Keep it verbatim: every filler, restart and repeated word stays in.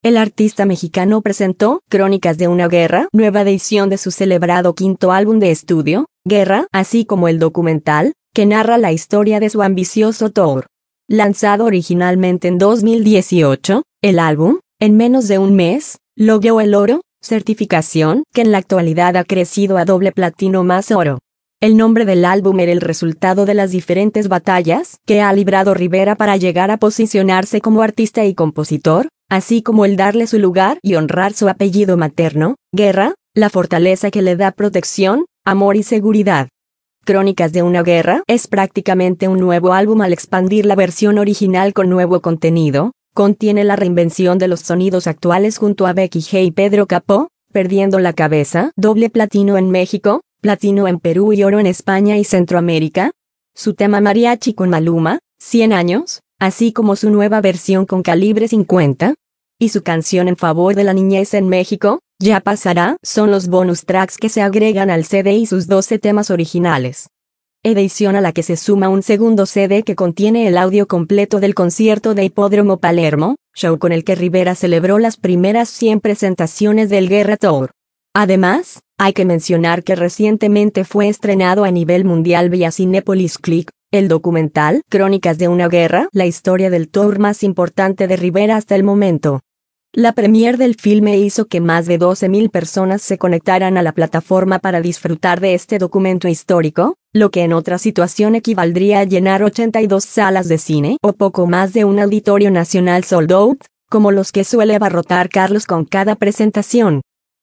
el artista mexicano presentó Crónicas de una Guerra, nueva edición de su celebrado quinto álbum de estudio, Guerra, así como el documental, que narra la historia de su ambicioso tour. Lanzado originalmente en dos mil dieciocho, el álbum, en menos de un mes, logró el oro, certificación que en la actualidad ha crecido a doble platino más oro. El nombre del álbum era el resultado de las diferentes batallas que ha librado Rivera para llegar a posicionarse como artista y compositor, así como el darle su lugar y honrar su apellido materno, Guerra, la fortaleza que le da protección, amor y seguridad. Crónicas de una Guerra es prácticamente un nuevo álbum al expandir la versión original con nuevo contenido. Contiene la reinvención de los sonidos actuales junto a Becky G y Pedro Capó, Perdiendo la Cabeza, doble platino en México, platino en Perú y oro en España y Centroamérica. Su tema mariachi con Maluma, cien años, así como su nueva versión con Calibre cincuenta. Y su canción en favor de la niñez en México, Ya Pasará, son los bonus tracks que se agregan al C D y sus doce temas originales. Edición a la que se suma un segundo C D que contiene el audio completo del concierto de Hipódromo Palermo, show con el que Rivera celebró las primeras cien presentaciones del Guerra Tour. Además, hay que mencionar que recientemente fue estrenado a nivel mundial vía Cinépolis Click, el documental Crónicas de una Guerra, la historia del tour más importante de Rivera hasta el momento. La premier del filme hizo que más de doce mil personas se conectaran a la plataforma para disfrutar de este documento histórico, lo que en otra situación equivaldría a llenar ochenta y dos salas de cine o poco más de un auditorio nacional sold out, como los que suele abarrotar Carlos con cada presentación.